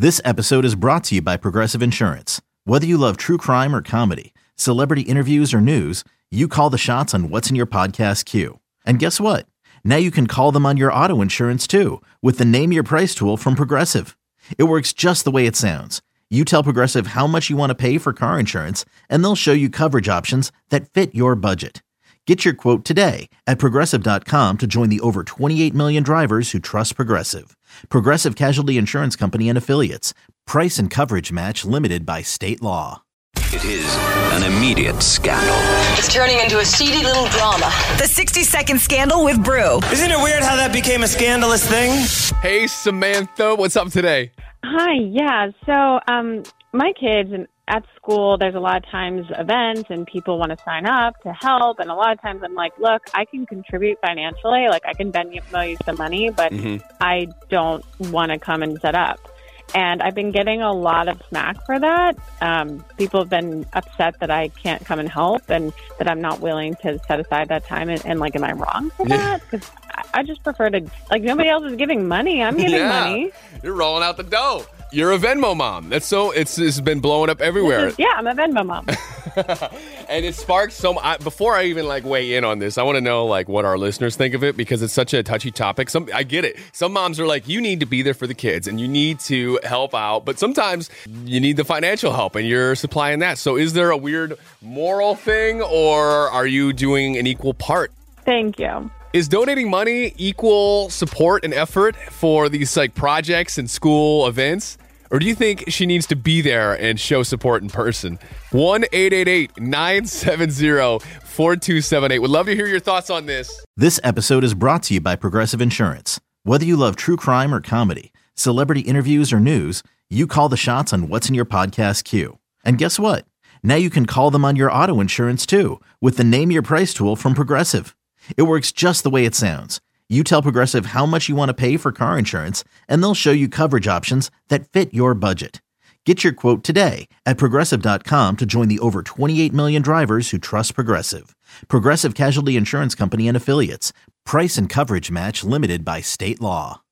This episode is brought to you by Progressive Insurance. Whether you love true crime or comedy, celebrity interviews or news, you call the shots on what's in your podcast queue. And guess what? Now you can call them on your auto insurance too with the Name Your Price tool from Progressive. It works just the way it sounds. You tell Progressive how much you want to pay for car insurance, and they'll show you coverage options that fit your budget. Get your quote today at Progressive.com to join the over 28 million drivers who trust Progressive. Progressive Casualty Insurance Company and Affiliates. Price and coverage match limited by state law. It is an immediate scandal. It's turning into a seedy little drama. The 60-second scandal with Brew. Isn't it weird how that became a scandalous thing? Hey, Samantha, what's up today? Hi, yeah. So my kids at school, there's a lot of times events and people want to sign up to help. And a lot of times I'm like, look, I can contribute financially. Like I can Venmo you some money, but I don't want to come and set up. And I've been getting a lot of smack for that. People have been upset that I can't come and help and that I'm not willing to set aside that time. And like, am I wrong for that? Because I just prefer to, like, nobody else is giving money. I'm giving money. You're rolling out the dough. You're a Venmo mom. It's been blowing up everywhere. I'm a Venmo mom. And it sparked before I even weigh in on this, I want to know what our listeners think of it because it's such a touchy topic. I get it. Some moms are like, you need to be there for the kids and you need to help out, but sometimes you need the financial help and you're supplying that. So is there a weird moral thing or are you doing an equal part? Thank you. Is donating money equal support and effort for these projects and school events? Or do you think she needs to be there and show support in person? 1-888-970-4278. Would love to hear your thoughts on this. This episode is brought to you by Progressive Insurance. Whether you love true crime or comedy, celebrity interviews or news, you call the shots on what's in your podcast queue. And guess what? Now you can call them on your auto insurance too with the Name Your Price tool from Progressive. It works just the way it sounds. You tell Progressive how much you want to pay for car insurance, and they'll show you coverage options that fit your budget. Get your quote today at Progressive.com to join the over 28 million drivers who trust Progressive. Progressive Casualty Insurance Company and Affiliates. Price and coverage match limited by state law.